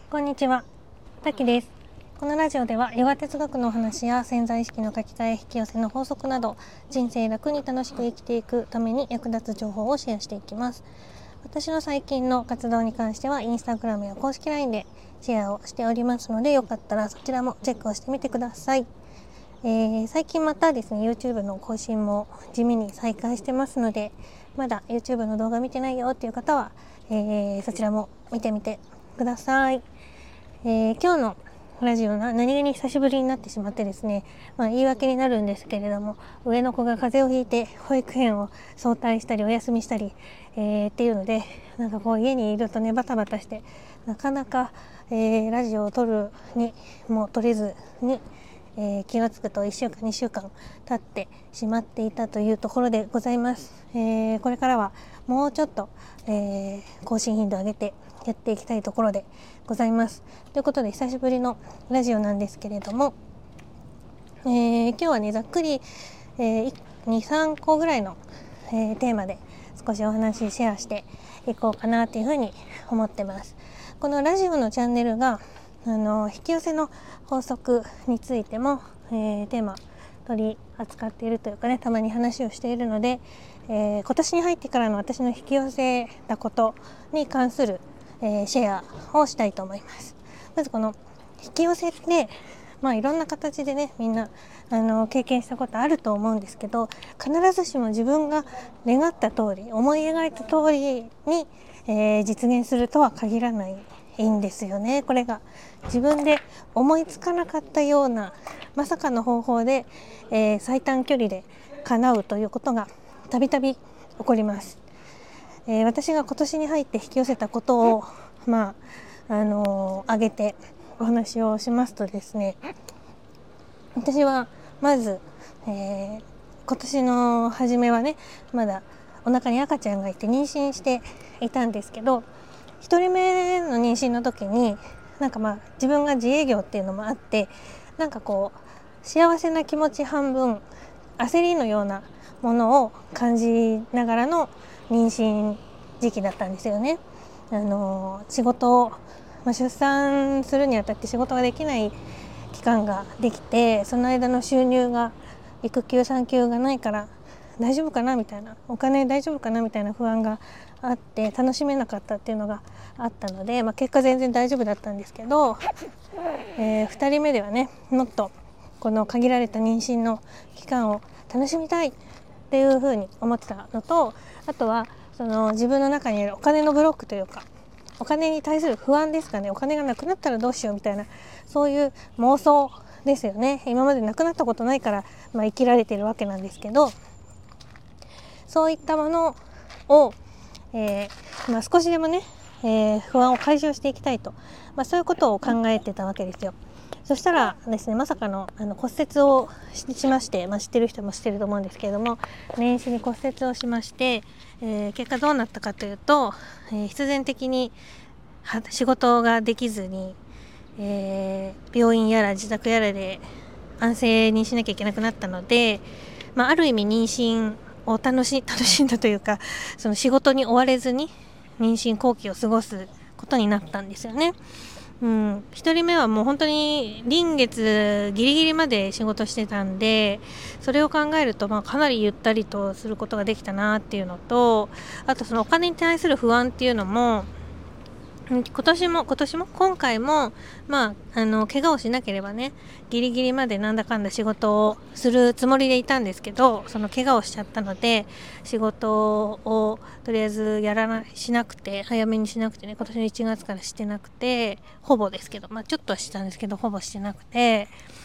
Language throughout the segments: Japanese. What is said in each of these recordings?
こんにちは、たきです。このラジオではヨガ哲学のお話や潜在意識の書き換え、引き寄せの法則など、人生楽に楽しく生きていくために役立つ情報をシェアしていきます。私の最近の活動に関してはインスタグラムや公式 LINE でシェアをしておりますので、よかったらそちらもチェックをしてみてください。最近またですね YouTube の更新も地味に再開してますので、まだ YouTube の動画見てないよっていう方は、そちらも見てみてください。今日のラジオ何気に久しぶりになってしまってですね、言い訳になるんですけれども、上の子が風邪をひいて保育園を早退したりお休みしたり、っていうので、家にいるとねバタバタしてなかなか、ラジオを撮るにも撮れずに、気がつくと1週間2週間経ってしまっていたというところでございます。これからはもうちょっと、更新頻度を上げてやっていきたいところでございます。ということで久しぶりのラジオなんですけれども、今日はねざっくり、2、3個ぐらいの、テーマで少しお話シェアしていこうかなというふうに思ってます。このラジオのチャンネルが引き寄せの法則についても、テーマ取り扱っているというかね、たまに話をしているので、今年に入ってからの私の引き寄せたことに関する、シェアをしたいと思います。まずこの引き寄せっていろんな形でねみんな経験したことあると思うんですけど、必ずしも自分が願った通り思い描いた通りに、実現するとは限らないんですよね。これが自分で思いつかなかったようなまさかの方法で、最短距離で叶うということがたびたび起こります。私が今年に入って引き寄せたことを挙げてお話をしますとですね、私はまず、今年の初めはねまだお腹に赤ちゃんがいて妊娠していたんですけど、1人目の妊娠の時に自分が自営業っていうのもあって、幸せな気持ち半分焦りのようなものを感じながらの妊娠時期だったんですよね。仕事を、出産するにあたって仕事ができない期間ができて、その間の収入が育休産休がないから大丈夫かなみたいな、お金大丈夫かなみたいな不安があって楽しめなかったっていうのがあったので、結果全然大丈夫だったんですけど、2人目ではねもっとこの限られた妊娠の期間を楽しみたいっていうふうに思ってたのと、あとはその自分の中にあるお金のブロックというか、お金に対する不安ですかね。お金がなくなったらどうしようみたいな、そういう妄想ですよね。今までなくなったことないから、生きられているわけなんですけど、そういったものを、少しでもね、不安を解消していきたいと、そういうことを考えてたわけですよ。そしたらですね、まさかの骨折をしまして、知ってる人も知ってると思うんですけれども、年始に骨折をしまして、結果どうなったかというと、必然的に仕事ができずに、病院やら自宅やらで安静にしなきゃいけなくなったので、ある意味妊娠を楽しんだというか、その仕事に追われずに妊娠後期を過ごすことになったんですよね。1人目はもう本当に臨月ギリギリまで仕事してたんで、それを考えるとかなりゆったりとすることができたなっていうのと、あとそのお金に対する不安っていうのも今回も怪我をしなければねギリギリまでなんだかんだ仕事をするつもりでいたんですけど、その怪我をしちゃったので仕事をとりあえずしなくて、早めにしなくてね、今年の1月からしてなくて、ほぼですけどちょっとはしたんですけどほぼしてなくて、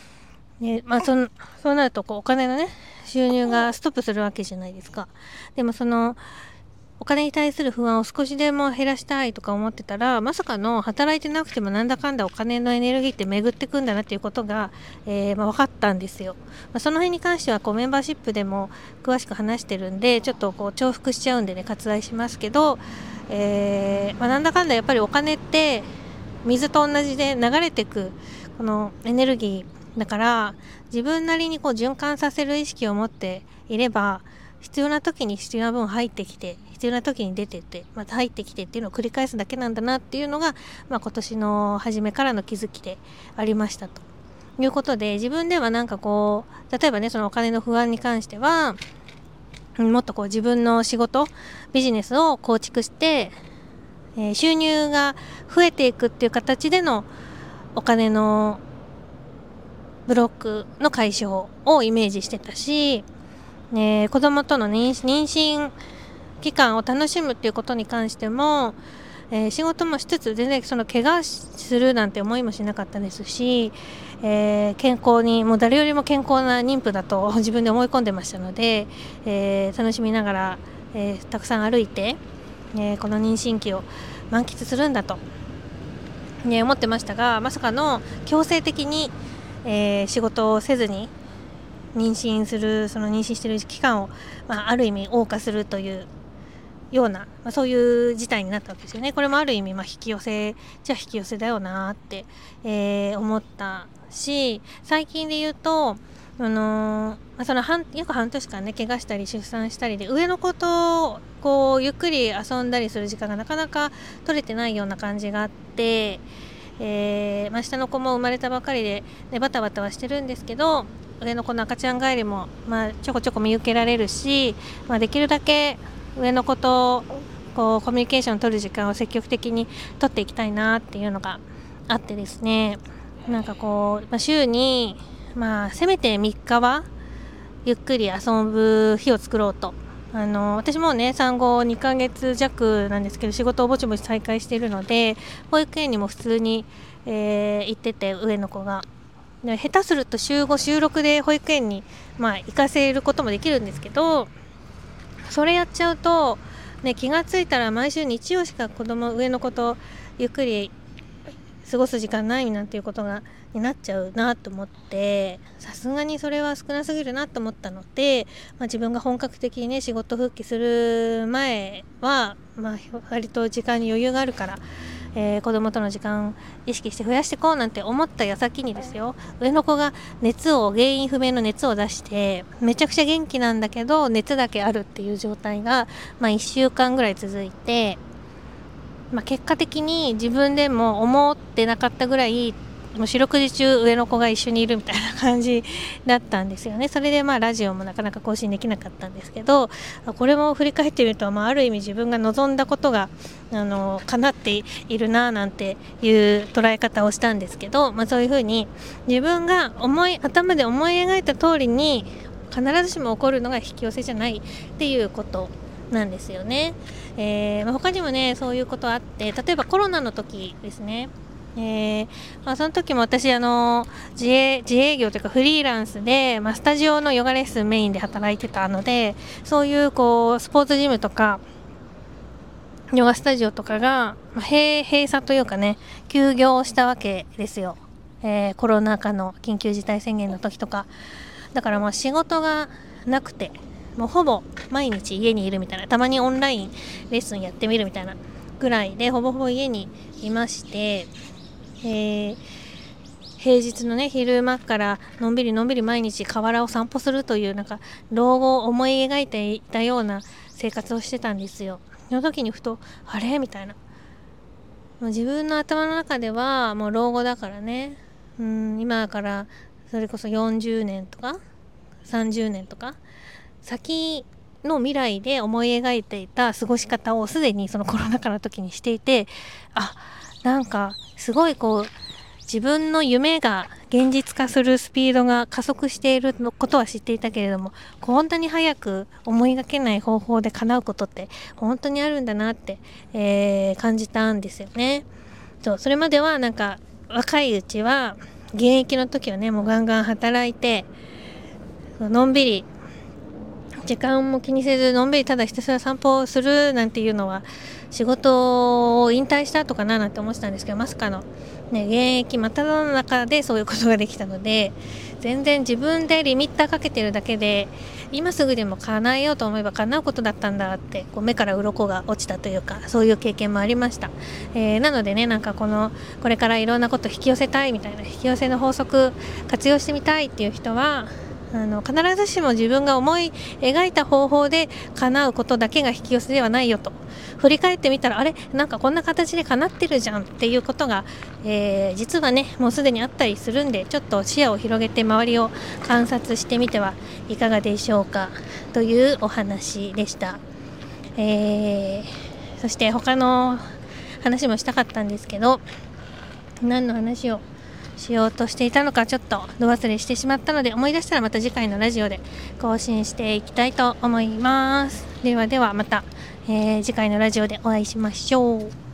そうなるとお金のね収入がストップするわけじゃないですか。でもそのお金に対する不安を少しでも減らしたいとか思ってたら、まさかの働いてなくてもなんだかんだお金のエネルギーって巡ってくんだなっていうことが、分かったんですよ。その辺に関してはメンバーシップでも詳しく話してるんで、ちょっと重複しちゃうんでね割愛しますけど、なんだかんだやっぱりお金って水と同じで流れてくこのエネルギーだから、自分なりに循環させる意識を持っていれば必要な時に必要な分入ってきて、必要な時に出てって、また入ってきてっていうのを繰り返すだけなんだなっていうのが、今年の初めからの気づきでありましたということで、自分ではなんかこう、例えばね、そのお金の不安に関しては、もっとこう自分の仕事、ビジネスを構築して、収入が増えていくっていう形でのお金のブロックの解消をイメージしてたし、子供との妊娠期間を楽しむっていうことに関しても、仕事もしつつ全然その怪我するなんて思いもしなかったですし、健康にもう誰よりも健康な妊婦だと自分で思い込んでましたので、楽しみながら、たくさん歩いて、この妊娠期を満喫するんだと、思ってましたが、まさかの強制的に、仕事をせずに妊娠している期間を、ある意味謳歌するというような、そういう事態になったわけですよね。これもある意味、引き寄せだよなって、思ったし、最近で言うと、約半年間ね、怪我したり出産したりで、上の子とこうゆっくり遊んだりする時間がなかなか取れてないような感じがあって、下の子も生まれたばかりで、バタバタはしてるんですけど、上の子の赤ちゃん帰りも、ちょこちょこ見受けられるし、できるだけ上の子とこうコミュニケーションを取る時間を積極的に取っていきたいなっていうのがあってですね、なんかこう、週に、せめて3日はゆっくり遊ぶ日を作ろうと。私もね、産後2ヶ月弱なんですけど、仕事をぼちぼち再開しているので、保育園にも普通に、行ってて、上の子が。で下手すると週5、週6で保育園に、行かせることもできるんですけど、それやっちゃうと、気がついたら毎週日曜しか上の子とゆっくり過ごす時間ないなんていうことになっちゃうなと思って、さすがにそれは少なすぎるなと思ったので、自分が本格的にね、仕事復帰する前は、割と時間に余裕があるから、子供との時間意識して増やしていこうなんて思った矢先にですよ、上の子が原因不明の熱を出して、めちゃくちゃ元気なんだけど熱だけあるっていう状態が、1週間ぐらい続いて、結果的に自分でも思ってなかったぐらい、もう四六時中上の子が一緒にいるみたいな感じだったんですよね。それでラジオもなかなか更新できなかったんですけど、これも振り返ってみると、ある意味自分が望んだことが叶っているななんていう捉え方をしたんですけど、そういうふうに自分が頭で思い描いた通りに必ずしも起こるのが引き寄せじゃないっていうことなんですよね。他にもね、そういうことあって、例えばコロナの時ですね。その時も私自営業というかフリーランスで、スタジオのヨガレッスンメインで働いてたので、そういうスポーツジムとかヨガスタジオとかが、閉鎖というかね、休業したわけですよ。コロナ禍の緊急事態宣言の時とかだから仕事がなくて、もうほぼ毎日家にいるみたいな、たまにオンラインレッスンやってみるみたいなぐらいで、ほぼほぼ家にいまして、平日のね、昼間からのんびり毎日河原を散歩するという、老後を思い描いていたような生活をしてたんですよ。その時にふと、あれみたいな、もう自分の頭の中ではもう老後だからね、今からそれこそ40年とか30年とか先の未来で思い描いていた過ごし方をすでにそのコロナ禍の時にしていて、すごい自分の夢が現実化するスピードが加速していることは知っていたけれども、こんなに早く思いがけない方法で叶うことって本当にあるんだなって、感じたんですよね。それまでは若いうちは、現役の時はね、もうガンガン働いて、のんびり時間も気にせずのんびりただひたすら散歩をするなんていうのは仕事を引退した後かななんて思ってたんですけど、まさかの、現役真っただ中でそういうことができたので、全然自分でリミッターかけてるだけで今すぐでも叶えようと思えば叶うことだったんだって、目から鱗が落ちたというか、そういう経験もありました。なのでね、これからいろんなこと引き寄せたいみたいな、引き寄せの法則活用してみたいっていう人は必ずしも自分が思い描いた方法で叶うことだけが引き寄せではないよと、振り返ってみたら、あれなんかこんな形で叶ってるじゃんっていうことが、実はねもうすでにあったりするんで、ちょっと視野を広げて周りを観察してみてはいかがでしょうかというお話でした。そして他の話もしたかったんですけど、何の話をしようとしていたのかちょっとど忘れしてしまったので、思い出したらまた次回のラジオで更新していきたいと思います。ではではまた、次回のラジオでお会いしましょう。